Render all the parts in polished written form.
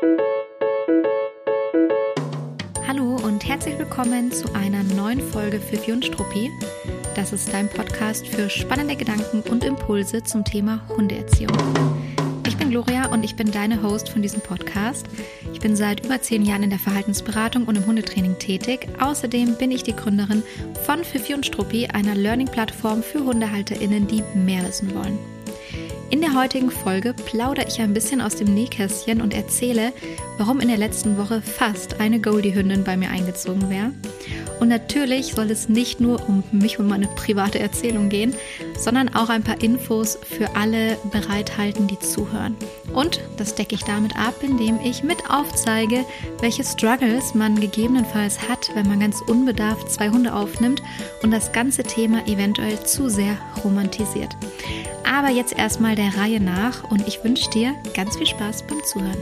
Hallo und herzlich willkommen zu einer neuen Folge Fifi und Struppi. Das ist dein Podcast für spannende Gedanken und Impulse zum Thema Hundeerziehung. Ich bin Gloria und ich bin deine Host von diesem Podcast. Ich bin seit über 10 Jahren in der Verhaltensberatung und im Hundetraining tätig. Außerdem bin ich die Gründerin von Fifi und Struppi, einer Learning-Plattform für HundehalterInnen, die mehr wissen wollen. In der heutigen Folge plaudere ich ein bisschen aus dem Nähkästchen und erzähle, warum in der letzten Woche fast eine Goldie-Hündin bei mir eingezogen wäre. Und natürlich soll es nicht nur um mich und meine private Erzählung gehen, sondern auch ein paar Infos für alle bereithalten, die zuhören. Und das decke ich damit ab, indem ich mit aufzeige, welche Struggles man gegebenenfalls hat, wenn man ganz unbedarft 2 Hunde aufnimmt und das ganze Thema eventuell zu sehr romantisiert. Aber jetzt erstmal der Reihe nach und ich wünsche dir ganz viel Spaß beim Zuhören.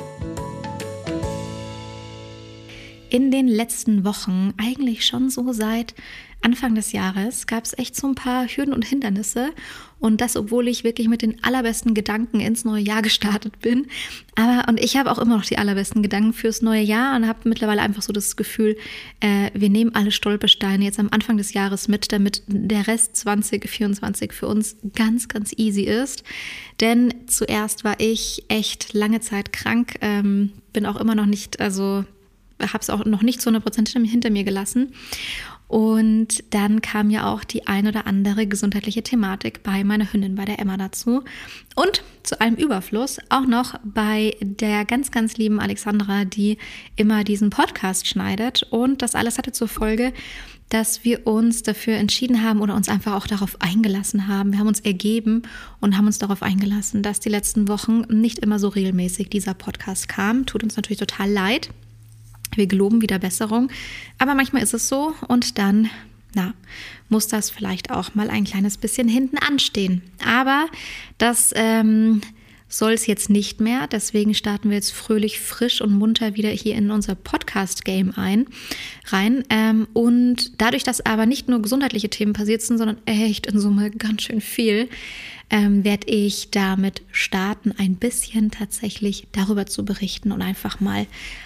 In den letzten Wochen, eigentlich schon so seit Anfang des Jahres, gab es echt so ein paar Hürden und Hindernisse. Und das, obwohl ich wirklich mit den allerbesten Gedanken ins neue Jahr gestartet bin. Und ich habe auch immer noch die allerbesten Gedanken fürs neue Jahr und habe mittlerweile einfach so das Gefühl, wir nehmen alle Stolpersteine jetzt am Anfang des Jahres mit, damit der Rest 2024 für uns ganz, ganz easy ist. Denn zuerst war ich echt lange Zeit krank, bin auch immer noch nicht, habe es auch noch nicht zu 100% hinter mir gelassen. Und dann kam ja auch die ein oder andere gesundheitliche Thematik bei meiner Hündin, bei der Emma dazu. Und zu allem Überfluss auch noch bei der ganz, ganz lieben Alexandra, die immer diesen Podcast schneidet. Und das alles hatte zur Folge, dass wir uns dafür entschieden haben oder uns einfach auch darauf eingelassen haben. Wir haben uns ergeben und haben uns darauf eingelassen, dass die letzten Wochen nicht immer so regelmäßig dieser Podcast kam. Tut uns natürlich total leid. Wir geloben wieder Besserung, aber manchmal ist es so und dann, muss das vielleicht auch mal ein kleines bisschen hinten anstehen. Aber das soll es jetzt nicht mehr, deswegen starten wir jetzt fröhlich, frisch und munter wieder hier in unser Podcast-Game rein. Und dadurch, dass aber nicht nur gesundheitliche Themen passiert sind, sondern echt in Summe ganz schön viel, werde ich damit starten, ein bisschen tatsächlich darüber zu berichten und einfach mal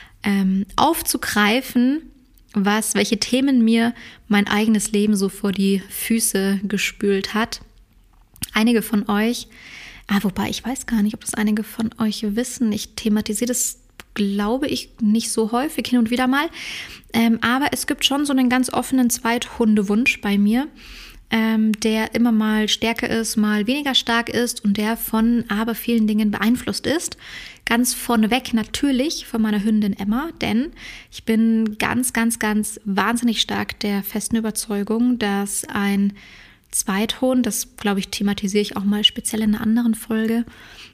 aufzugreifen, welche Themen mir mein eigenes Leben so vor die Füße gespült hat. Einige von euch, wobei ich weiß gar nicht, ob das einige von euch wissen, ich thematisiere das, glaube ich, nicht so häufig, hin und wieder mal, aber es gibt schon so einen ganz offenen Zweithundewunsch bei mir, der immer mal stärker ist, mal weniger stark ist und der von aber vielen Dingen beeinflusst ist. Ganz vorneweg natürlich von meiner Hündin Emma, denn ich bin ganz, ganz, ganz wahnsinnig stark der festen Überzeugung, dass ein Zweithund, das glaube ich thematisiere ich auch mal speziell in einer anderen Folge,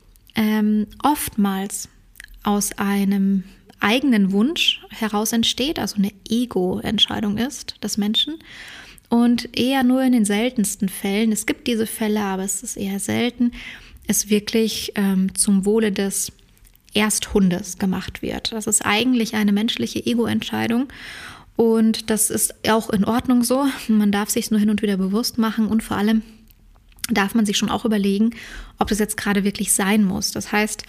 oftmals aus einem eigenen Wunsch heraus entsteht, also eine Ego-Entscheidung ist des Menschen. Und eher nur in den seltensten Fällen, es gibt diese Fälle, aber es ist eher selten, es wirklich zum Wohle des Ersthundes gemacht wird. Das ist eigentlich eine menschliche Ego-Entscheidung und das ist auch in Ordnung so. Man darf sich es nur hin und wieder bewusst machen und vor allem darf man sich schon auch überlegen, ob das jetzt gerade wirklich sein muss. Das heißt,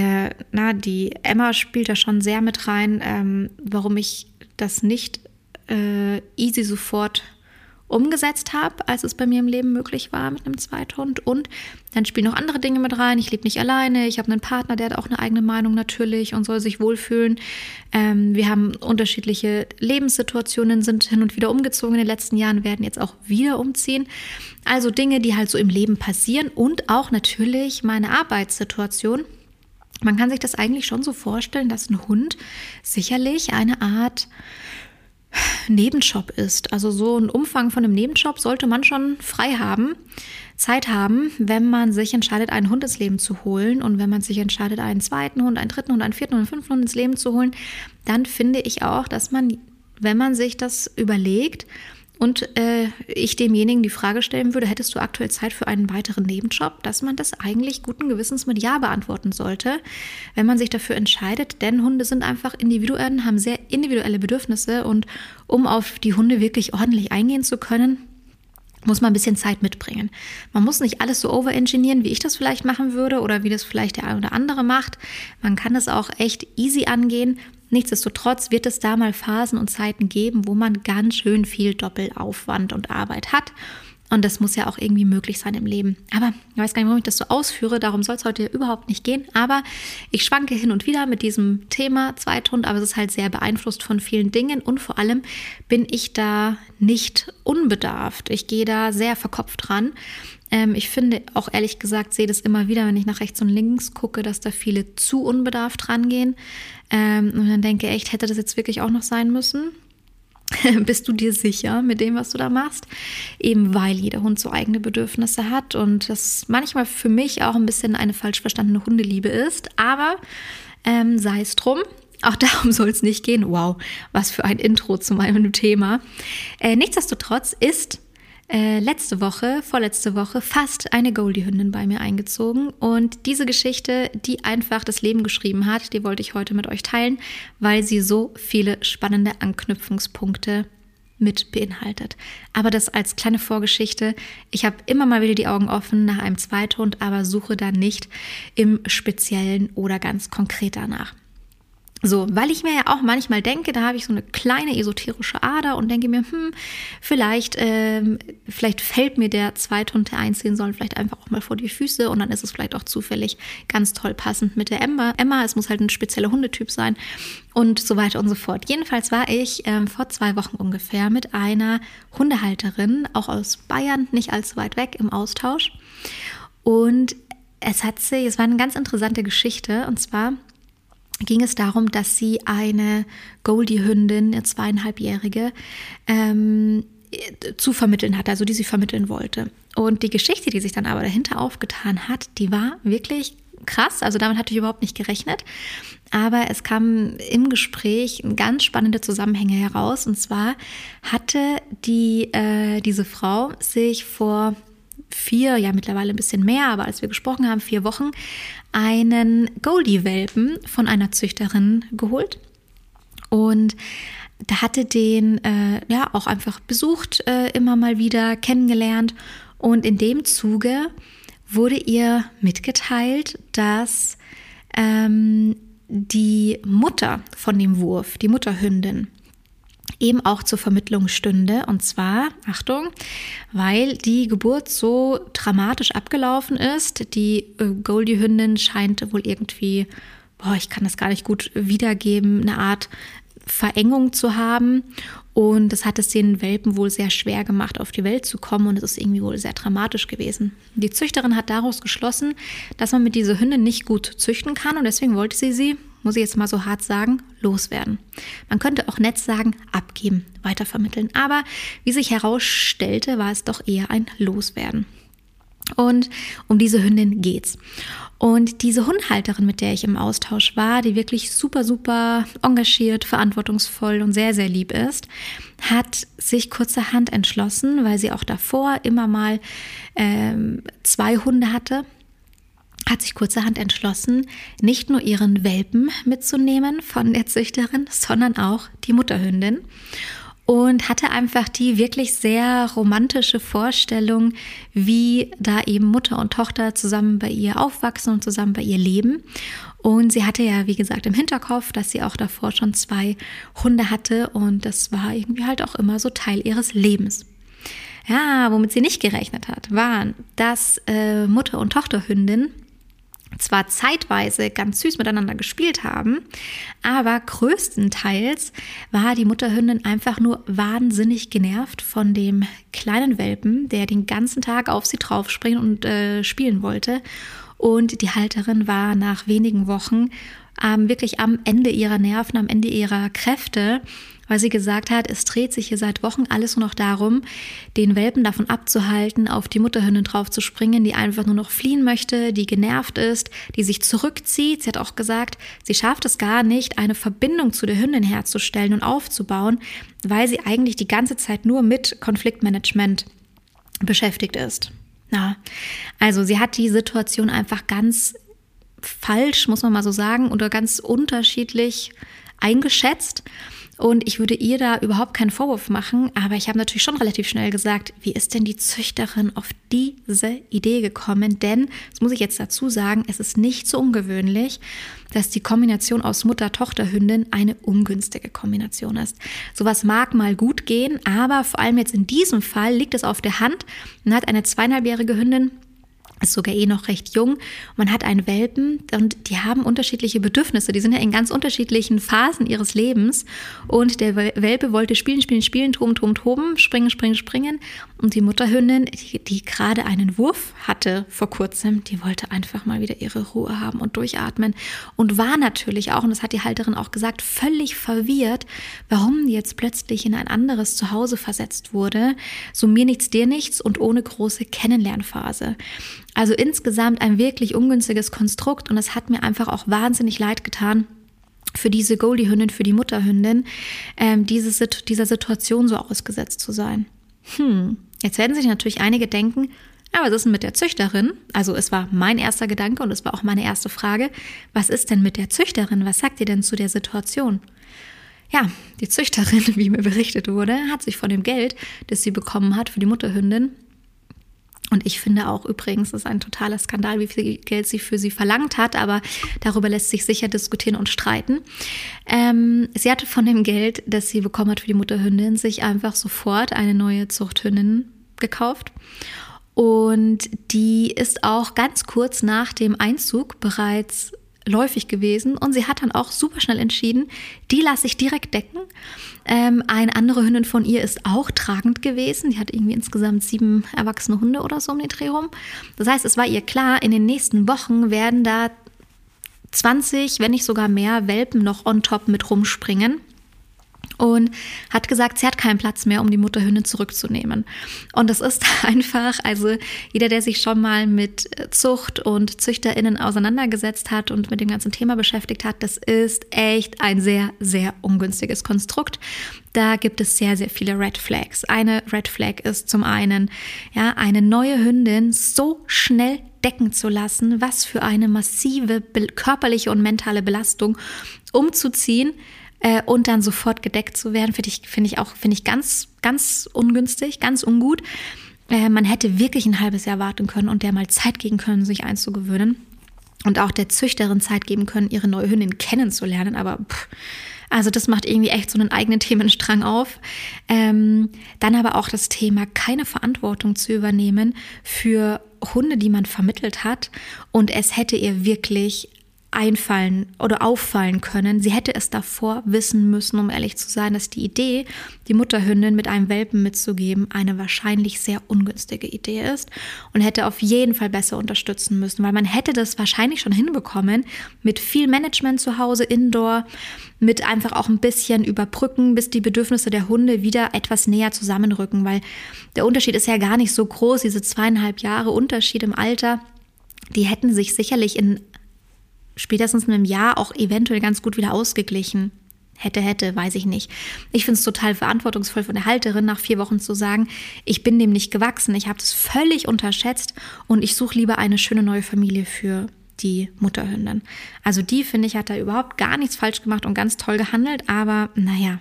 die Emma spielt da schon sehr mit rein, warum ich das nicht easy sofort umgesetzt habe, als es bei mir im Leben möglich war mit einem Zweithund. Und dann spielen noch andere Dinge mit rein. Ich lebe nicht alleine. Ich habe einen Partner, der hat auch eine eigene Meinung natürlich und soll sich wohlfühlen. Wir haben unterschiedliche Lebenssituationen, sind hin und wieder umgezogen in den letzten Jahren, werden jetzt auch wieder umziehen. Also Dinge, die halt so im Leben passieren und auch natürlich meine Arbeitssituation. Man kann sich das eigentlich schon so vorstellen, dass ein Hund sicherlich eine Art Nebenjob ist. Also so ein Umfang von einem Nebenjob sollte man schon frei haben, Zeit haben, wenn man sich entscheidet, einen Hund ins Leben zu holen und wenn man sich entscheidet, einen zweiten Hund, einen dritten Hund, einen vierten und einen fünften Hund ins Leben zu holen, dann finde ich auch, dass man, wenn man sich das überlegt und ich demjenigen die Frage stellen würde, hättest du aktuell Zeit für einen weiteren Nebenjob, dass man das eigentlich guten Gewissens mit Ja beantworten sollte, wenn man sich dafür entscheidet, denn Hunde sind einfach individuell, haben sehr individuelle Bedürfnisse und um auf die Hunde wirklich ordentlich eingehen zu können, muss man ein bisschen Zeit mitbringen. Man muss nicht alles so overengineeren, wie ich das vielleicht machen würde oder wie das vielleicht der ein oder andere macht. Man kann es auch echt easy angehen. Nichtsdestotrotz wird es da mal Phasen und Zeiten geben, wo man ganz schön viel Doppelaufwand und Arbeit hat. Und das muss ja auch irgendwie möglich sein im Leben. Aber ich weiß gar nicht, warum ich das so ausführe. Darum soll es heute überhaupt nicht gehen. Aber ich schwanke hin und wieder mit diesem Thema Zweithund. Aber es ist halt sehr beeinflusst von vielen Dingen. Und vor allem bin ich da nicht unbedarft. Ich gehe da sehr verkopft ran. Ich finde auch ehrlich gesagt, sehe das immer wieder, wenn ich nach rechts und links gucke, dass da viele zu unbedarft rangehen. Und dann denke ich echt, hätte das jetzt wirklich auch noch sein müssen? Bist du dir sicher mit dem, was du da machst? Eben weil jeder Hund so eigene Bedürfnisse hat und das manchmal für mich auch ein bisschen eine falsch verstandene Hundeliebe ist. Aber sei es drum. Auch darum soll es nicht gehen. Wow, was für ein Intro zu meinem Thema. Nichtsdestotrotz ist vorletzte Woche fast eine Goldie-Hündin bei mir eingezogen. Und diese Geschichte, die einfach das Leben geschrieben hat, die wollte ich heute mit euch teilen, weil sie so viele spannende Anknüpfungspunkte mit beinhaltet. Aber das als kleine Vorgeschichte. Ich habe immer mal wieder die Augen offen nach einem Zweithund, aber suche da nicht im Speziellen oder ganz konkret danach. So, weil ich mir ja auch manchmal denke, da habe ich so eine kleine esoterische Ader und denke mir, vielleicht fällt mir der Zweithund, der einziehen soll, vielleicht einfach auch mal vor die Füße und dann ist es vielleicht auch zufällig ganz toll passend mit der Emma. Es muss halt ein spezieller Hundetyp sein und so weiter und so fort. Jedenfalls war ich vor 2 Wochen ungefähr mit einer Hundehalterin, auch aus Bayern, nicht allzu weit weg, im Austausch. Und es war eine ganz interessante Geschichte und zwar ging es darum, dass sie eine Goldie-Hündin, eine 2,5-jährige, zu vermitteln hatte, also die sie vermitteln wollte. Und die Geschichte, die sich dann aber dahinter aufgetan hat, die war wirklich krass. Also damit hatte ich überhaupt nicht gerechnet. Aber es kamen im Gespräch ganz spannende Zusammenhänge heraus. Und zwar hatte diese Frau sich vor 4, ja mittlerweile ein bisschen mehr, aber als wir gesprochen haben, 4 Wochen, einen Goldie-Welpen von einer Züchterin geholt und da hatte den auch einfach besucht, immer mal wieder kennengelernt und in dem Zuge wurde ihr mitgeteilt, dass die Mutter von dem Wurf, die Mutterhündin, eben auch zur Vermittlung stünde. Und zwar, Achtung, weil die Geburt so dramatisch abgelaufen ist. Die Goldie-Hündin scheint wohl irgendwie, ich kann das gar nicht gut wiedergeben, eine Art Verengung zu haben. Und das hat es den Welpen wohl sehr schwer gemacht, auf die Welt zu kommen. Und es ist irgendwie wohl sehr dramatisch gewesen. Die Züchterin hat daraus geschlossen, dass man mit dieser Hündin nicht gut züchten kann. Und deswegen wollte sie, muss ich jetzt mal so hart sagen, loswerden. Man könnte auch nett sagen, abgeben, weitervermitteln. Aber wie sich herausstellte, war es doch eher ein Loswerden. Und um diese Hündin geht's. Und diese Hundehalterin, mit der ich im Austausch war, die wirklich super, super engagiert, verantwortungsvoll und sehr, sehr lieb ist, hat sich kurzerhand entschlossen, weil sie auch davor immer mal 2 Hunde hatte, hat sich kurzerhand entschlossen, nicht nur ihren Welpen mitzunehmen von der Züchterin, sondern auch die Mutterhündin. Und hatte einfach die wirklich sehr romantische Vorstellung, wie da eben Mutter und Tochter zusammen bei ihr aufwachsen und zusammen bei ihr leben. Und sie hatte ja, wie gesagt, im Hinterkopf, dass sie auch davor schon 2 Hunde hatte. Und das war irgendwie halt auch immer so Teil ihres Lebens. Ja, womit sie nicht gerechnet hat, waren, dass Mutter- und Tochterhündin zwar zeitweise ganz süß miteinander gespielt haben, aber größtenteils war die Mutterhündin einfach nur wahnsinnig genervt von dem kleinen Welpen, der den ganzen Tag auf sie draufspringen und spielen wollte. Und die Halterin war nach wenigen Wochen wirklich am Ende ihrer Nerven, am Ende ihrer Kräfte, weil sie gesagt hat, es dreht sich hier seit Wochen alles nur noch darum, den Welpen davon abzuhalten, auf die Mutterhündin drauf zu springen, die einfach nur noch fliehen möchte, die genervt ist, die sich zurückzieht. Sie hat auch gesagt, sie schafft es gar nicht, eine Verbindung zu der Hündin herzustellen und aufzubauen, weil sie eigentlich die ganze Zeit nur mit Konfliktmanagement beschäftigt ist. Ja, also sie hat die Situation einfach ganz falsch, muss man mal so sagen, oder ganz unterschiedlich eingeschätzt. Und ich würde ihr da überhaupt keinen Vorwurf machen, aber ich habe natürlich schon relativ schnell gesagt, wie ist denn die Züchterin auf diese Idee gekommen? Denn, das muss ich jetzt dazu sagen, es ist nicht so ungewöhnlich, dass die Kombination aus Mutter-Tochter-Hündin eine ungünstige Kombination ist. Sowas mag mal gut gehen, aber vor allem jetzt in diesem Fall liegt es auf der Hand. Man hat eine 2,5-jährige Hündin, ist sogar noch recht jung. Man hat einen Welpen und die haben unterschiedliche Bedürfnisse. Die sind ja in ganz unterschiedlichen Phasen ihres Lebens. Und der Welpe wollte spielen, toben, springen. Und die Mutterhündin, die gerade einen Wurf hatte vor kurzem, die wollte einfach mal wieder ihre Ruhe haben und durchatmen. Und war natürlich auch, und das hat die Halterin auch gesagt, völlig verwirrt, warum die jetzt plötzlich in ein anderes Zuhause versetzt wurde. So mir nichts, dir nichts und ohne große Kennenlernphase. Also insgesamt ein wirklich ungünstiges Konstrukt und es hat mir einfach auch wahnsinnig leid getan für diese Goldie-Hündin, für die Mutterhündin, dieser Situation so ausgesetzt zu sein. Jetzt werden sich natürlich einige denken, aber was ist denn mit der Züchterin? Also es war mein erster Gedanke und es war auch meine erste Frage, was ist denn mit der Züchterin? Was sagt ihr denn zu der Situation? Ja, die Züchterin, wie mir berichtet wurde, hat sich von dem Geld, das sie bekommen hat für die Mutterhündin, und ich finde auch übrigens, es ist ein totaler Skandal, wie viel Geld sie für sie verlangt hat, aber darüber lässt sich sicher diskutieren und streiten. Sie hatte von dem Geld, das sie bekommen hat für die Mutterhündin, sich einfach sofort eine neue Zuchthündin gekauft. Und die ist auch ganz kurz nach dem Einzug bereits läufig gewesen und sie hat dann auch super schnell entschieden, die lasse ich direkt decken. Eine andere Hündin von ihr ist auch tragend gewesen. Die hat irgendwie insgesamt 7 erwachsene Hunde oder so um den Dreh rum. Das heißt, es war ihr klar, in den nächsten Wochen werden da 20, wenn nicht sogar mehr Welpen noch on top mit rumspringen. Und hat gesagt, sie hat keinen Platz mehr, um die Mutterhündin zurückzunehmen. Und das ist einfach, also jeder, der sich schon mal mit Zucht und ZüchterInnen auseinandergesetzt hat und mit dem ganzen Thema beschäftigt hat, das ist echt ein sehr, sehr ungünstiges Konstrukt. Da gibt es sehr, sehr viele Red Flags. Eine Red Flag ist zum einen, ja, eine neue Hündin so schnell decken zu lassen, was für eine massive körperliche und mentale Belastung umzuziehen, und dann sofort gedeckt zu werden, finde ich ganz, ganz ungünstig, ganz ungut. Man hätte wirklich ein halbes Jahr warten können und der mal Zeit geben können, sich einzugewöhnen. Und auch der Züchterin Zeit geben können, ihre neue Hündin kennenzulernen. Aber also das macht irgendwie echt so einen eigenen Themenstrang auf. Dann aber auch das Thema, keine Verantwortung zu übernehmen für Hunde, die man vermittelt hat. Und es hätte ihr wirklich einfallen oder auffallen können. Sie hätte es davor wissen müssen, um ehrlich zu sein, dass die Idee, die Mutterhündin mit einem Welpen mitzugeben, eine wahrscheinlich sehr ungünstige Idee ist und hätte auf jeden Fall besser unterstützen müssen, weil man hätte das wahrscheinlich schon hinbekommen mit viel Management zu Hause, Indoor, mit einfach auch ein bisschen überbrücken, bis die Bedürfnisse der Hunde wieder etwas näher zusammenrücken, weil der Unterschied ist ja gar nicht so groß, diese 2,5 Jahre Unterschied im Alter, die hätten sich sicherlich in spätestens in einem Jahr auch eventuell ganz gut wieder ausgeglichen. Hätte, weiß ich nicht. Ich finde es total verantwortungsvoll von der Halterin, nach 4 Wochen zu sagen, ich bin dem nicht gewachsen, ich habe das völlig unterschätzt und ich suche lieber eine schöne neue Familie für die Mutterhündin. Also die, finde ich, hat da überhaupt gar nichts falsch gemacht und ganz toll gehandelt, aber naja,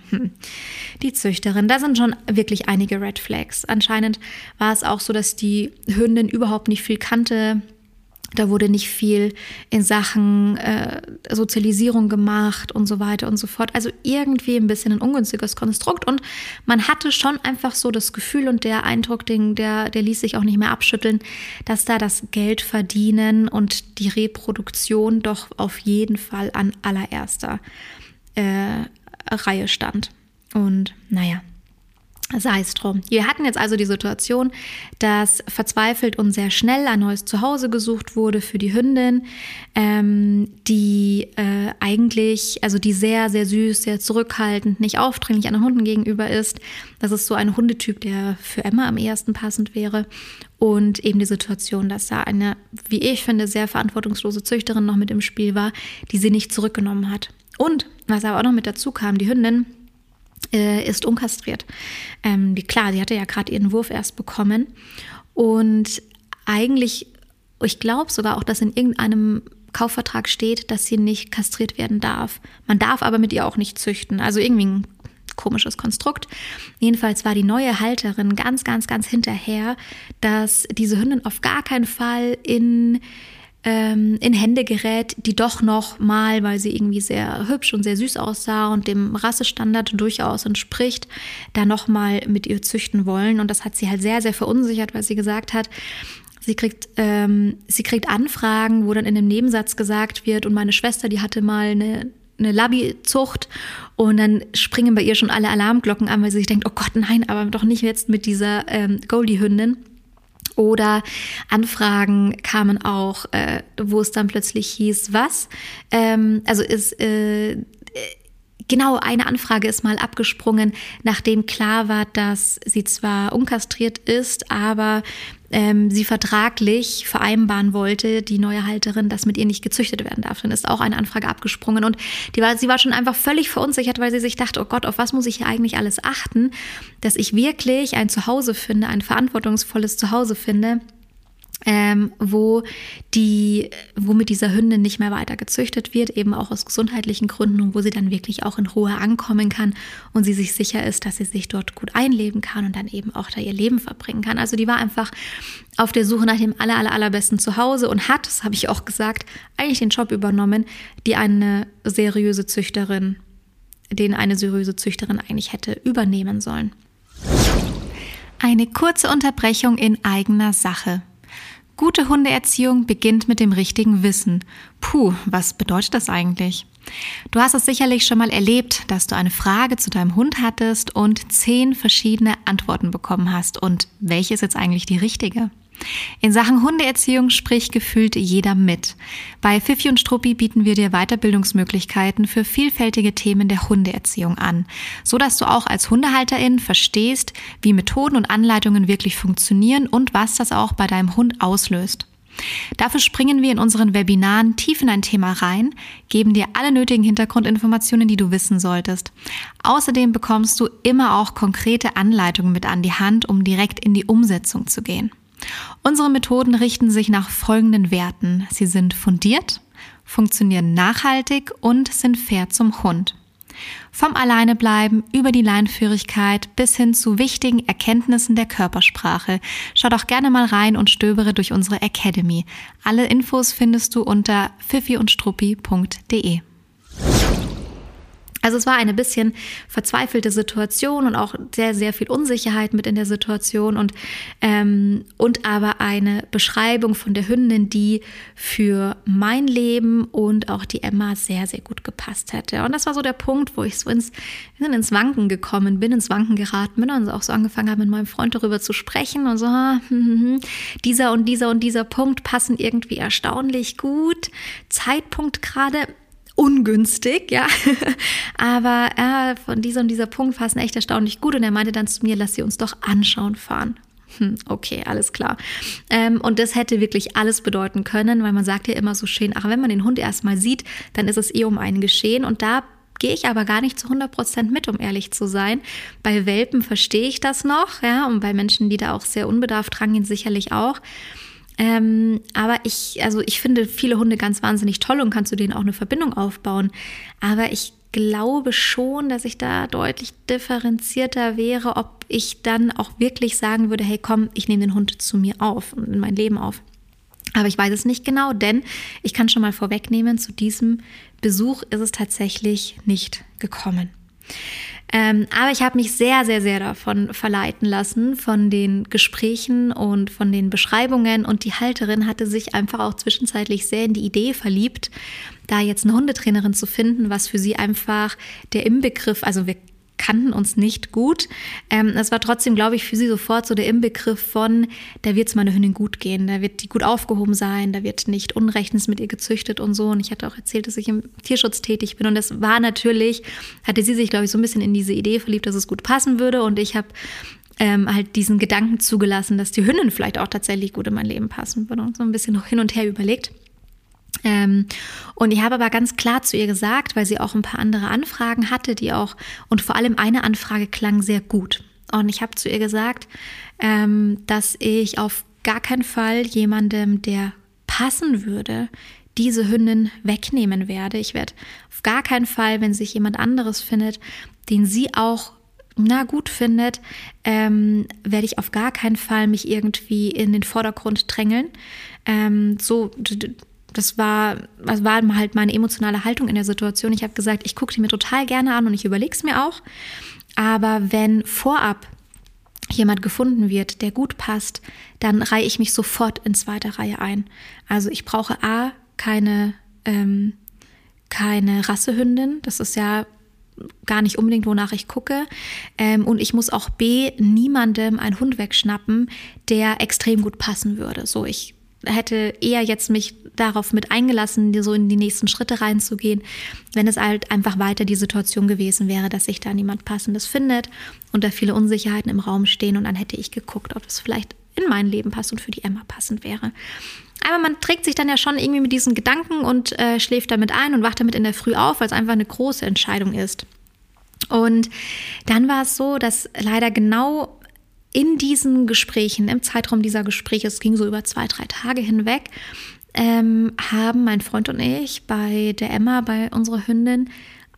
die Züchterin, da sind schon wirklich einige Red Flags. Anscheinend war es auch so, dass die Hündin überhaupt nicht viel kannte. Da wurde nicht viel in Sachen Sozialisierung gemacht und so weiter und so fort. Also irgendwie ein bisschen ein ungünstiges Konstrukt. Und man hatte schon einfach so das Gefühl und der Eindruck, der ließ sich auch nicht mehr abschütteln, dass da das Geld verdienen und die Reproduktion doch auf jeden Fall an allererster Reihe stand. Und naja, sei es drum. Wir hatten jetzt also die Situation, dass verzweifelt und sehr schnell ein neues Zuhause gesucht wurde für die Hündin, die eigentlich, also die sehr, sehr süß, sehr zurückhaltend, nicht aufdringlich anderen Hunden gegenüber ist. Das ist so ein Hundetyp, der für Emma am ehesten passend wäre. Und eben die Situation, dass da eine, wie ich finde, sehr verantwortungslose Züchterin noch mit im Spiel war, die sie nicht zurückgenommen hat. Und, was aber auch noch mit dazu kam, die Hündin ist unkastriert. Klar, sie hatte ja gerade ihren Wurf erst bekommen und eigentlich, ich glaube sogar auch, dass in irgendeinem Kaufvertrag steht, dass sie nicht kastriert werden darf. Man darf aber mit ihr auch nicht züchten. Also irgendwie komisches Konstrukt. Jedenfalls war die neue Halterin ganz, ganz, ganz hinterher, dass diese Hündin auf gar keinen Fall in Hände gerät, die doch noch mal, weil sie irgendwie sehr hübsch und sehr süß aussah und dem Rassestandard durchaus entspricht, da noch mal mit ihr züchten wollen. Und das hat sie halt sehr, sehr verunsichert, weil sie gesagt hat, sie kriegt Anfragen, wo dann in dem Nebensatz gesagt wird, und meine Schwester, die hatte mal eine Labby-Zucht, und dann springen bei ihr schon alle Alarmglocken an, weil sie sich denkt, oh Gott, nein, aber doch nicht jetzt mit dieser Goldie-Hündin. Oder Anfragen kamen auch, wo es dann plötzlich hieß, genau, eine Anfrage ist mal abgesprungen, nachdem klar war, dass sie zwar unkastriert ist, aber sie vertraglich vereinbaren wollte, die neue Halterin, dass mit ihr nicht gezüchtet werden darf. Dann ist auch eine Anfrage abgesprungen, und sie war schon einfach völlig verunsichert, weil sie sich dachte, oh Gott, auf was muss ich hier eigentlich alles achten, dass ich wirklich ein Zuhause finde, ein verantwortungsvolles Zuhause finde, wo mit dieser Hündin nicht mehr weiter gezüchtet wird, eben auch aus gesundheitlichen Gründen, und wo sie dann wirklich auch in Ruhe ankommen kann und sie sich sicher ist, dass sie sich dort gut einleben kann und dann eben auch da ihr Leben verbringen kann. Also die war einfach auf der Suche nach dem allerbesten Zuhause und hat, das habe ich auch gesagt, eigentlich den Job übernommen, den eine seriöse Züchterin eigentlich hätte übernehmen sollen. Eine kurze Unterbrechung in eigener Sache. Gute Hundeerziehung beginnt mit dem richtigen Wissen. Puh, was bedeutet das eigentlich? Du hast es sicherlich schon mal erlebt, dass du eine Frage zu deinem Hund hattest und 10 verschiedene Antworten bekommen hast. Und welche ist jetzt eigentlich die richtige? In Sachen Hundeerziehung spricht gefühlt jeder mit. Bei Fifi und Struppi bieten wir dir Weiterbildungsmöglichkeiten für vielfältige Themen der Hundeerziehung an, so dass du auch als Hundehalterin verstehst, wie Methoden und Anleitungen wirklich funktionieren und was das auch bei deinem Hund auslöst. Dafür springen wir in unseren Webinaren tief in ein Thema rein, geben dir alle nötigen Hintergrundinformationen, die du wissen solltest. Außerdem bekommst du immer auch konkrete Anleitungen mit an die Hand, um direkt in die Umsetzung zu gehen. Unsere Methoden richten sich nach folgenden Werten. Sie sind fundiert, funktionieren nachhaltig und sind fair zum Hund. Vom Alleinebleiben über die Leinführigkeit bis hin zu wichtigen Erkenntnissen der Körpersprache. Schau doch gerne mal rein und stöbere durch unsere Academy. Alle Infos findest du unter fifiundstruppi.de. Also es war eine bisschen verzweifelte Situation und auch sehr, sehr viel Unsicherheit mit in der Situation und aber eine Beschreibung von der Hündin, die für mein Leben und auch die Emma sehr, sehr gut gepasst hätte. Und das war so der Punkt, wo ich so ins Wanken gekommen bin, ins Wanken geraten bin und auch so angefangen habe, mit meinem Freund darüber zu sprechen und so, dieser und dieser Punkt passen irgendwie erstaunlich gut. Zeitpunkt gerade ungünstig, ja, aber von dieser und dieser Punkt passen echt erstaunlich gut, und er meinte dann zu mir, lass sie uns doch anschauen fahren. Okay, alles klar. Und das hätte wirklich alles bedeuten können, weil man sagt ja immer so schön, wenn man den Hund erstmal sieht, dann ist es um einen geschehen, und da gehe ich aber gar nicht zu 100% mit, um ehrlich zu sein. Bei Welpen verstehe ich das noch, ja, und bei Menschen, die da auch sehr unbedarft rangehen, sicherlich auch. Aber ich finde viele Hunde ganz wahnsinnig toll und kann zu denen auch eine Verbindung aufbauen. Aber ich glaube schon, dass ich da deutlich differenzierter wäre, ob ich dann auch wirklich sagen würde, hey komm, ich nehme den Hund zu mir auf und in mein Leben auf. Aber ich weiß es nicht genau, denn ich kann schon mal vorwegnehmen, zu diesem Besuch ist es tatsächlich nicht gekommen. Aber ich habe mich sehr, sehr, sehr davon verleiten lassen, von den Gesprächen und von den Beschreibungen, und die Halterin hatte sich einfach auch zwischenzeitlich sehr in die Idee verliebt, da jetzt eine Hundetrainerin zu finden, was für sie einfach der Inbegriff, also wir kannten uns nicht gut. Es war trotzdem, glaube ich, für sie sofort so der Inbegriff von, da wird es meiner Hündin gut gehen, da wird die gut aufgehoben sein, da wird nicht unrechtens mit ihr gezüchtet und so. Und ich hatte auch erzählt, dass ich im Tierschutz tätig bin, und das war natürlich, hatte sie sich, glaube ich, so ein bisschen in diese Idee verliebt, dass es gut passen würde, und ich habe halt diesen Gedanken zugelassen, dass die Hündin vielleicht auch tatsächlich gut in mein Leben passen würde, und so ein bisschen noch hin und her überlegt. Und ich habe aber ganz klar zu ihr gesagt, weil sie auch ein paar andere Anfragen hatte, und vor allem eine Anfrage klang sehr gut. Und ich habe zu ihr gesagt, dass ich auf gar keinen Fall jemandem, der passen würde, diese Hündin wegnehmen werde. Ich werde auf gar keinen Fall, wenn sich jemand anderes findet, den sie auch gut findet, werde ich auf gar keinen Fall mich irgendwie in den Vordergrund drängeln. Das war halt meine emotionale Haltung in der Situation. Ich habe gesagt, ich gucke die mir total gerne an und ich überlege es mir auch. Aber wenn vorab jemand gefunden wird, der gut passt, dann reihe ich mich sofort in zweiter Reihe ein. Also ich brauche keine Rassehündin. Das ist ja gar nicht unbedingt, wonach ich gucke. Und ich muss auch niemandem einen Hund wegschnappen, der extrem gut passen würde. So, ich hätte eher jetzt mich darauf mit eingelassen, so in die nächsten Schritte reinzugehen, wenn es halt einfach weiter die Situation gewesen wäre, dass sich da niemand Passendes findet und da viele Unsicherheiten im Raum stehen, und dann hätte ich geguckt, ob es vielleicht in mein Leben passt und für die Emma passend wäre. Aber man trägt sich dann ja schon irgendwie mit diesen Gedanken und schläft damit ein und wacht damit in der Früh auf, weil es einfach eine große Entscheidung ist. Und dann war es so, dass leider genau in diesen Gesprächen, im Zeitraum dieser Gespräche, es ging so über 2-3 Tage hinweg, haben mein Freund und ich bei der Emma, bei unserer Hündin,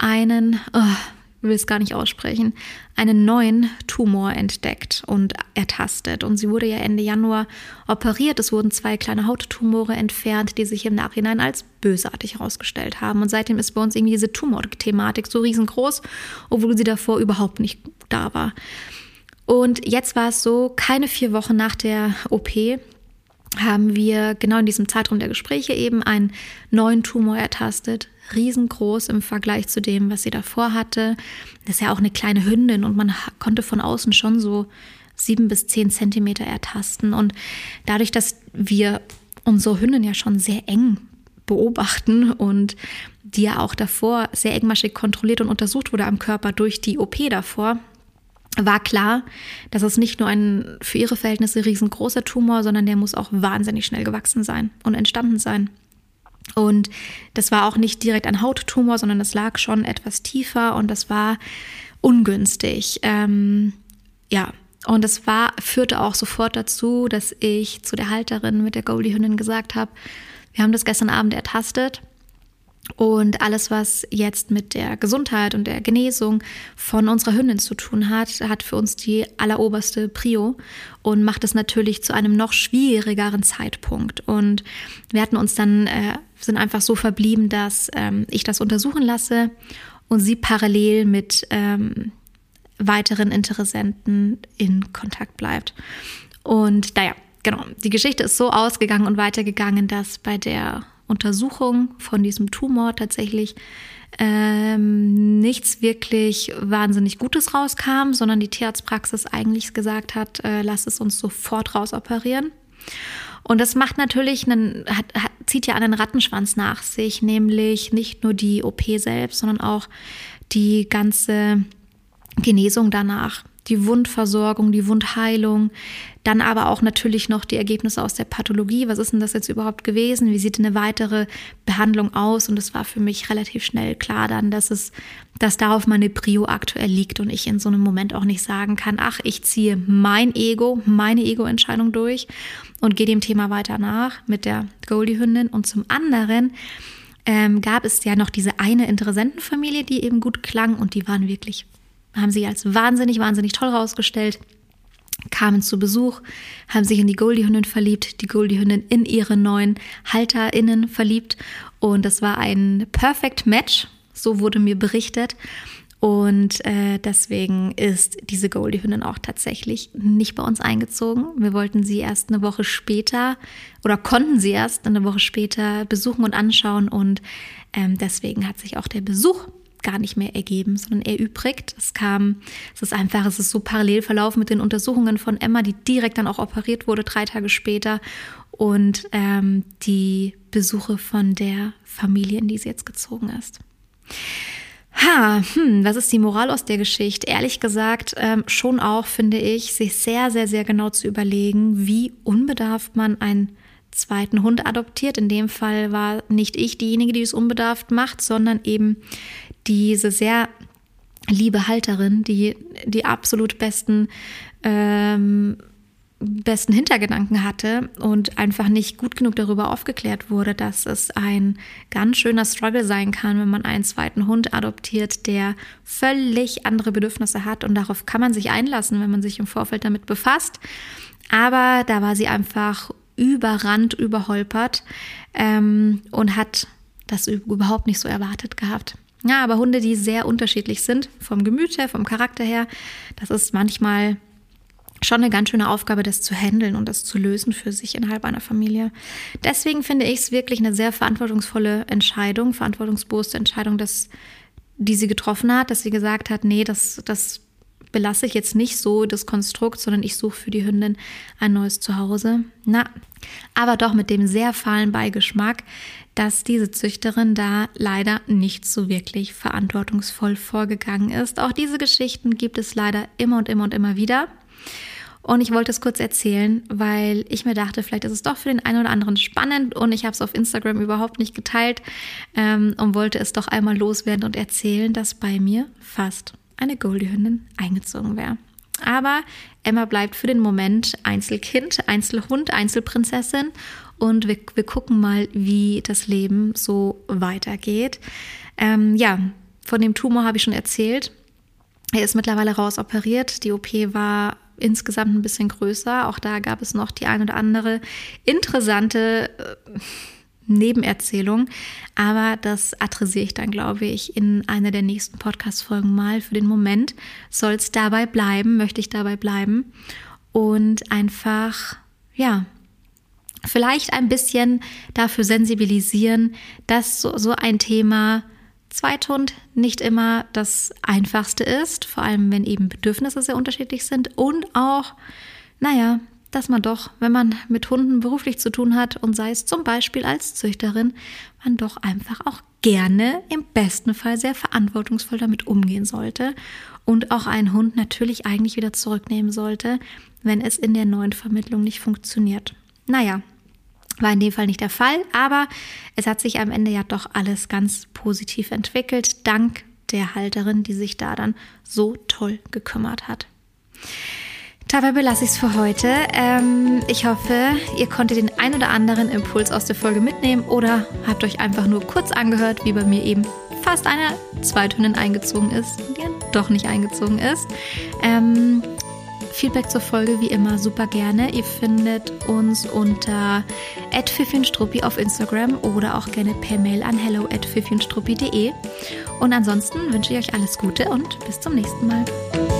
ich will es gar nicht aussprechen, einen neuen Tumor entdeckt und ertastet. Und sie wurde ja Ende Januar operiert. Es wurden 2 kleine Hauttumore entfernt, die sich im Nachhinein als bösartig herausgestellt haben. Und seitdem ist bei uns irgendwie diese Tumor-Thematik so riesengroß, obwohl sie davor überhaupt nicht da war. Und jetzt war es so, keine 4 Wochen nach der OP haben wir genau in diesem Zeitraum der Gespräche eben einen neuen Tumor ertastet. Riesengroß im Vergleich zu dem, was sie davor hatte. Das ist ja auch eine kleine Hündin und man konnte von außen schon so 7 bis 10 Zentimeter ertasten. Und dadurch, dass wir unsere Hündin ja schon sehr eng beobachten und die ja auch davor sehr engmaschig kontrolliert und untersucht wurde am Körper durch die OP davor, war klar, dass es nicht nur ein für ihre Verhältnisse riesengroßer Tumor, sondern der muss auch wahnsinnig schnell gewachsen sein und entstanden sein. Und das war auch nicht direkt ein Hauttumor, sondern das lag schon etwas tiefer und das war ungünstig. Und das führte auch sofort dazu, dass ich zu der Halterin mit der Goldie-Hündin gesagt habe, wir haben das gestern Abend ertastet. Und alles, was jetzt mit der Gesundheit und der Genesung von unserer Hündin zu tun hat, hat für uns die alleroberste Prio und macht es natürlich zu einem noch schwierigeren Zeitpunkt. Und wir hatten uns dann, sind einfach so verblieben, dass ich das untersuchen lasse und sie parallel mit weiteren Interessenten in Kontakt bleibt. Und genau, die Geschichte ist so ausgegangen und weitergegangen, dass bei der Untersuchung von diesem Tumor tatsächlich nichts wirklich wahnsinnig Gutes rauskam, sondern die Tierarztpraxis eigentlich gesagt hat, lass es uns sofort rausoperieren. Und das macht natürlich zieht ja einen Rattenschwanz nach sich, nämlich nicht nur die OP selbst, sondern auch die ganze Genesung danach. Die Wundversorgung, die Wundheilung, dann aber auch natürlich noch die Ergebnisse aus der Pathologie. Was ist denn das jetzt überhaupt gewesen? Wie sieht eine weitere Behandlung aus? Und es war für mich relativ schnell klar dann, dass darauf meine Prio aktuell liegt und ich in so einem Moment auch nicht sagen kann, ich ziehe meine Ego-Entscheidung durch und gehe dem Thema weiter nach mit der Goldie-Hündin. Und zum anderen gab es ja noch diese eine Interessentenfamilie, die eben gut klang und die haben sie als wahnsinnig, wahnsinnig toll rausgestellt, kamen zu Besuch, haben sich in die Goldie-Hündin verliebt, die Goldie-Hündin in ihre neuen HalterInnen verliebt und das war ein Perfect Match, so wurde mir berichtet und deswegen ist diese Goldie-Hündin auch tatsächlich nicht bei uns eingezogen. Wir wollten sie erst eine Woche später oder konnten sie erst eine Woche später besuchen und anschauen und deswegen hat sich auch der Besuch gar nicht mehr ergeben, sondern erübrigt. Es ist so parallel verlaufen mit den Untersuchungen von Emma, die direkt dann auch operiert wurde, 3 Tage später und die Besuche von der Familie, in die sie jetzt gezogen ist. Was ist die Moral aus der Geschichte? Ehrlich gesagt, schon auch, finde ich, sich sehr, sehr, sehr genau zu überlegen, wie unbedarft man einen zweiten Hund adoptiert. In dem Fall war nicht ich diejenige, die es unbedarft macht, sondern eben diese sehr liebe Halterin, die absolut besten besten Hintergedanken hatte und einfach nicht gut genug darüber aufgeklärt wurde, dass es ein ganz schöner Struggle sein kann, wenn man einen zweiten Hund adoptiert, der völlig andere Bedürfnisse hat, und darauf kann man sich einlassen, wenn man sich im Vorfeld damit befasst. Aber da war sie einfach überrannt, überholpert und hat das überhaupt nicht so erwartet gehabt. Ja, aber Hunde, die sehr unterschiedlich sind, vom Gemüt her, vom Charakter her, das ist manchmal schon eine ganz schöne Aufgabe, das zu handeln und das zu lösen für sich innerhalb einer Familie. Deswegen finde ich es wirklich eine sehr verantwortungsvolle Entscheidung, verantwortungsbewusste Entscheidung, die sie getroffen hat, dass sie gesagt hat, nee, das belasse ich jetzt nicht so, das Konstrukt, sondern ich suche für die Hündin ein neues Zuhause. Aber doch mit dem sehr fahlen Beigeschmack, dass diese Züchterin da leider nicht so wirklich verantwortungsvoll vorgegangen ist. Auch diese Geschichten gibt es leider immer und immer und immer wieder. Und ich wollte es kurz erzählen, weil ich mir dachte, vielleicht ist es doch für den einen oder anderen spannend, und ich habe es auf Instagram überhaupt nicht geteilt und wollte es doch einmal loswerden und erzählen, dass bei mir fast eine Goldie-Hündin eingezogen wäre. Aber Emma bleibt für den Moment Einzelkind, Einzelhund, Einzelprinzessin, und wir gucken mal, wie das Leben so weitergeht. Von dem Tumor habe ich schon erzählt. Er ist mittlerweile rausoperiert. Die OP war insgesamt ein bisschen größer. Auch da gab es noch die ein oder andere interessante Nebenerzählung. Aber das adressiere ich dann, glaube ich, in einer der nächsten Podcast-Folgen mal. Für den Moment soll es dabei bleiben, möchte ich dabei bleiben. Und einfach, vielleicht ein bisschen dafür sensibilisieren, dass so ein Thema Zweithund nicht immer das Einfachste ist, vor allem wenn eben Bedürfnisse sehr unterschiedlich sind, und auch, dass man doch, wenn man mit Hunden beruflich zu tun hat und sei es zum Beispiel als Züchterin, man doch einfach auch gerne im besten Fall sehr verantwortungsvoll damit umgehen sollte und auch einen Hund natürlich eigentlich wieder zurücknehmen sollte, wenn es in der neuen Vermittlung nicht funktioniert. War in dem Fall nicht der Fall, aber es hat sich am Ende ja doch alles ganz positiv entwickelt, dank der Halterin, die sich da dann so toll gekümmert hat. Dabei belasse ich es für heute. Ich hoffe, ihr konntet den ein oder anderen Impuls aus der Folge mitnehmen oder habt euch einfach nur kurz angehört, wie bei mir eben fast eine Zweithündin eingezogen ist, die doch nicht eingezogen ist. Feedback zur Folge wie immer super gerne. Ihr findet uns unter @fifienstruppi auf Instagram oder auch gerne per Mail an hello@fifienstruppi.de. Und ansonsten wünsche ich euch alles Gute und bis zum nächsten Mal.